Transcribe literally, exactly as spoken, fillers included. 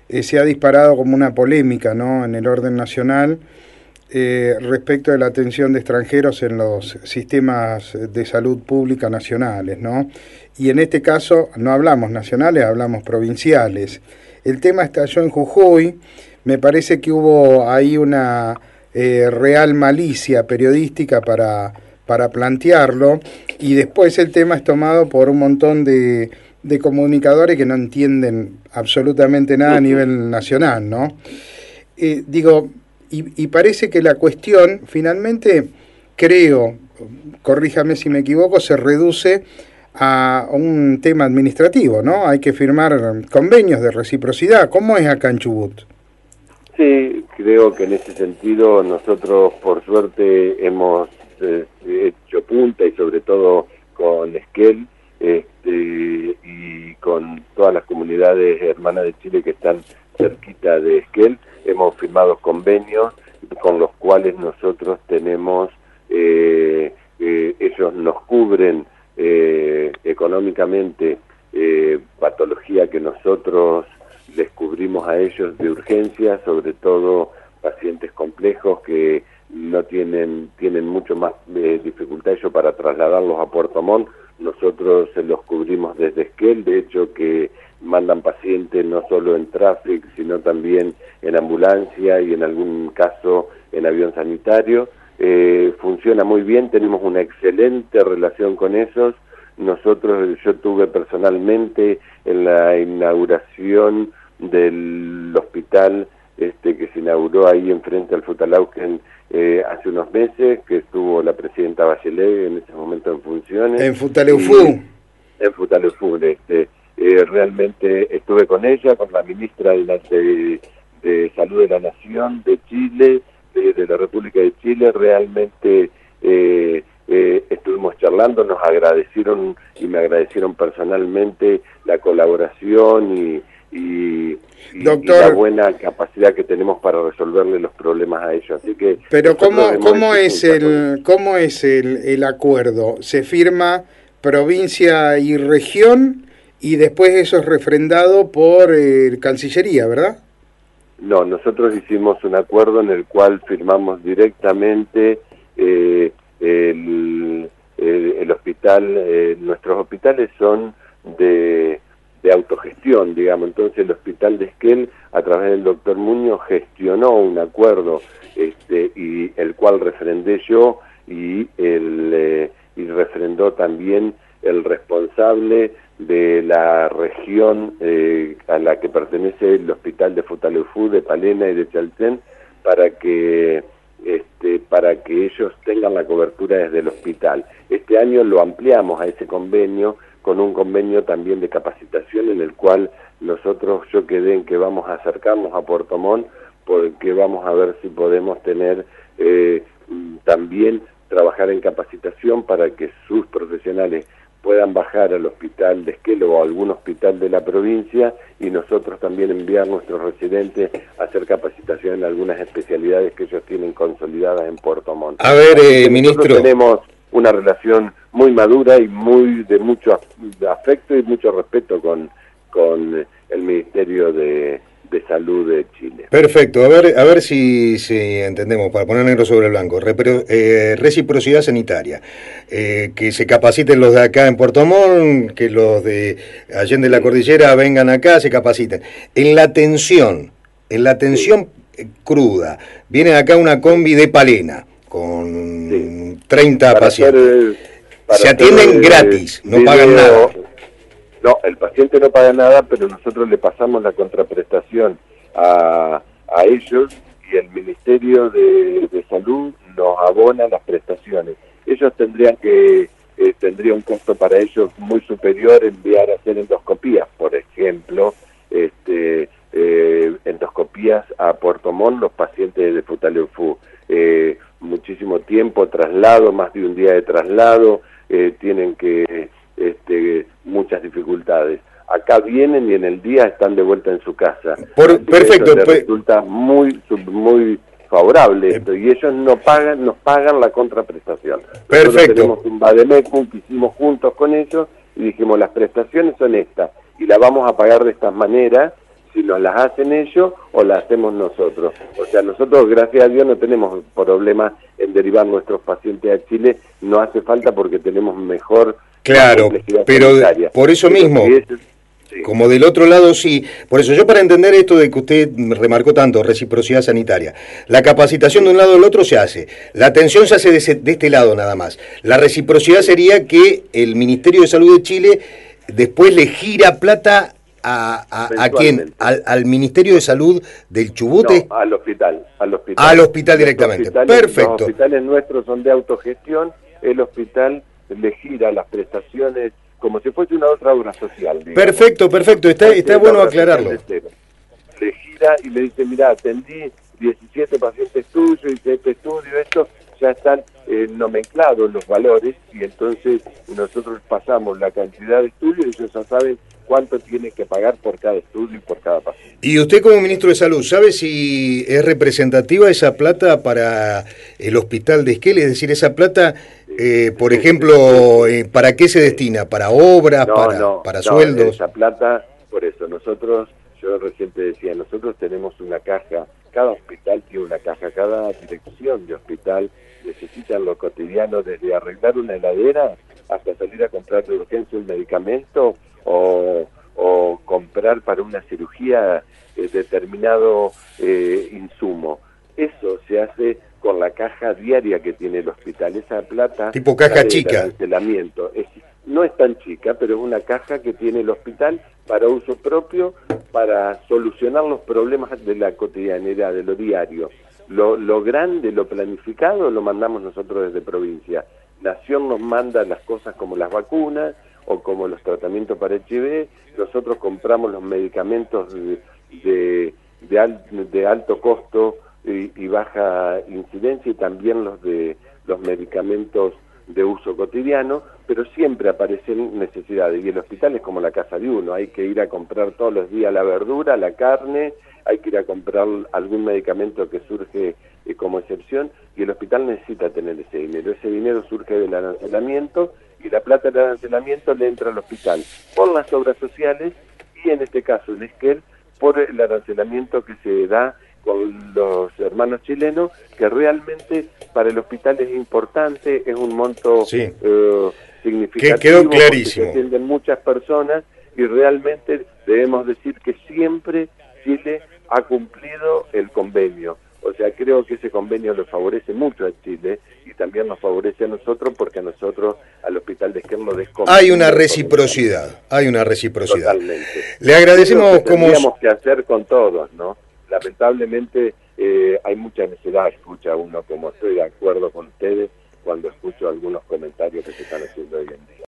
eh, se ha disparado como una polémica, ¿no?, en el orden nacional eh, respecto de la atención de extranjeros en los sistemas de salud pública nacionales, ¿no? Y en este caso no hablamos nacionales, hablamos provinciales. El tema estalló en Jujuy, me parece que hubo ahí una eh, real malicia periodística para, para plantearlo, y después el tema es tomado por un montón de, de comunicadores que no entienden absolutamente nada a nivel nacional, ¿no? Eh, digo, y, y parece que la cuestión finalmente, creo, corríjame si me equivoco, se reduce a un tema administrativo, ¿no? Hay que firmar convenios de reciprocidad. ¿Cómo es acá en Chubut? Sí, creo que en ese sentido nosotros por suerte hemos eh, hecho punta, y sobre todo con Esquel este, y con todas las comunidades hermanas de Chile que están cerquita de Esquel, hemos firmado convenios con los cuales nosotros tenemos, eh, eh, ellos nos cubren eh, económicamente eh, patología que nosotros les cubrimos a ellos de urgencia, sobre todo pacientes complejos que no tienen tienen mucho más eh, dificultad ellos para trasladarlos a Puerto Montt. Nosotros se los cubrimos desde Esquel, de hecho que mandan pacientes no solo en Traffic, sino también en ambulancia y en algún caso en avión sanitario. Eh, funciona muy bien, tenemos una excelente relación con ellos. Nosotros, yo tuve personalmente en la inauguración del hospital este que se inauguró ahí enfrente al Futalauquen eh, hace unos meses, que estuvo la presidenta Bachelet en ese momento en funciones. En Futaleufú. En Futaleufú, este, eh, realmente estuve con ella, con la ministra de, la, de, de Salud de la Nación de Chile, de, de la República de Chile, realmente eh, eh, estuvimos charlando, nos agradecieron y me agradecieron personalmente la colaboración y Y, y, Doctor, y la buena capacidad que tenemos para resolverle los problemas a ellos. Así que pero cómo cómo es el cómo es el, el acuerdo. Se firma provincia y región y después eso es refrendado por eh, Cancillería, ¿verdad? No, nosotros hicimos un acuerdo en el cual firmamos directamente eh, el, el, el hospital. Eh, nuestros hospitales son de de autogestión, digamos. Entonces el hospital de Esquel, a través del doctor Muñoz, gestionó un acuerdo este, y el cual refrendé yo y, el, eh, y refrendó también el responsable de la región eh, a la que pertenece el hospital de Futaleufú, de Palena y de Chaltén, para que este, para que ellos tengan la cobertura desde el hospital. Este año lo ampliamos a ese convenio con un convenio también de capacitación en el cual nosotros, yo quedé en que vamos a acercarnos a Puerto Montt, porque vamos a ver si podemos tener eh, también trabajar en capacitación para que sus profesionales puedan bajar al hospital de Esquel o a algún hospital de la provincia y nosotros también enviar nuestros residentes a hacer capacitación en algunas especialidades que ellos tienen consolidadas en Puerto Montt. A ver, eh, ministro, tenemos una relación muy madura y muy de mucho afecto y mucho respeto con, con el Ministerio de, de Salud de Chile. Perfecto, a ver a ver si, si entendemos, para poner negro sobre blanco. Repro, eh, reciprocidad sanitaria, eh, que se capaciten los de acá en Puerto Montt, que los de Allende la Cordillera vengan acá, se capaciten. En la atención, en la atención sí. cruda, viene acá una combi de Palena, con sí. treinta para pacientes. Hacer, se atienden hacer, gratis, no video, pagan nada. No, el paciente no paga nada, pero nosotros le pasamos la contraprestación a, a ellos y el Ministerio de, de Salud nos abona las prestaciones. Ellos tendrían que, eh, tendría un costo para ellos muy superior enviar a hacer endoscopías, por ejemplo, este, eh, endoscopías a Puerto Montt, los pacientes de Futaleufú. Eh, muchísimo tiempo, traslado, más de un día de traslado, eh, tienen que, este, muchas dificultades. Acá vienen y en el día están de vuelta en su casa. Por, perfecto. Eso pues, resulta muy, muy favorable esto, y ellos no pagan, nos pagan la contraprestación. Perfecto. Nosotros tenemos un vademecum que hicimos juntos con ellos y dijimos las prestaciones son estas y las vamos a pagar de esta manera si nos las hacen ellos o las hacemos nosotros. O sea, nosotros, gracias a Dios, no tenemos problemas en derivar nuestros pacientes a Chile, no hace falta porque tenemos mejor... Claro, pero sanitaria. Por eso pero mismo... Si es, sí. Como del otro lado sí, por eso yo para entender esto de que usted remarcó tanto, reciprocidad sanitaria, la capacitación de un lado al otro se hace, la atención se hace de, ese, de este lado nada más, la reciprocidad sería que el Ministerio de Salud de Chile después le gira plata a, a, ¿a quién? ¿Al, ¿Al Ministerio de Salud del Chubut? No, al hospital, al hospital. Al hospital directamente, perfecto. Los hospitales nuestros son de autogestión, el hospital le gira las prestaciones como si fuese una otra obra social. Digamos. Perfecto, perfecto, está, está bueno aclararlo. Le gira y le dice, mira, atendí diecisiete pacientes tuyos, y este estudio, esto, ya están eh, nomenclados los valores, y entonces nosotros pasamos la cantidad de estudios y ellos ya saben cuánto tienen que pagar por cada estudio y por cada paciente. Y usted como ministro de Salud, ¿sabe si es representativa esa plata para el hospital de Esquel? Es decir, esa plata, eh, por ejemplo, eh, ¿para qué se destina? ¿Para obras? No, ¿Para, no, para no, sueldos? Esa plata, por eso, nosotros, yo recién te decía, nosotros tenemos una caja, cada hospital tiene una caja, cada dirección de hospital necesita lo cotidiano, desde arreglar una heladera hasta salir a comprar de urgencia un medicamento, o, o comprar para una cirugía eh, determinado eh, insumo. Eso se hace con la caja diaria que tiene el hospital. Esa plata... Tipo caja chica. Arancelamiento. Es, no es tan chica, pero es una caja que tiene el hospital para uso propio, para solucionar los problemas de la cotidianidad, de lo diario. Lo, lo grande, lo planificado, lo mandamos nosotros desde provincia. Nación nos manda las cosas como las vacunas, o como los tratamientos para H I V, nosotros compramos los medicamentos de, de, de, al, de alto costo y, y baja incidencia, y también los de los medicamentos de uso cotidiano, pero siempre aparecen necesidades, y el hospital es como la casa de uno, hay que ir a comprar todos los días la verdura, la carne, hay que ir a comprar algún medicamento que surge eh, como excepción, y el hospital necesita tener ese dinero. Ese dinero surge del arancelamiento, y la plata del arancelamiento le entra al hospital por las obras sociales, y en este caso en Esquel por el arancelamiento que se da con los hermanos chilenos, que realmente para el hospital es importante, es un monto sí. eh, significativo, quedó clarísimo. Porque se atienden muchas personas, y realmente debemos decir que siempre Chile ha cumplido el convenio. O sea, creo que ese convenio lo favorece mucho a Chile, y también nos favorece a nosotros, porque a nosotros, al hospital de Esquel, lo desconocemos. Hay una reciprocidad, hay una reciprocidad. Totalmente. Le agradecemos lo que como... tendríamos que hacer con todos, ¿no? Lamentablemente eh, hay mucha necesidad, escucha uno, como estoy de acuerdo con ustedes, cuando escucho algunos comentarios que se están haciendo hoy en día.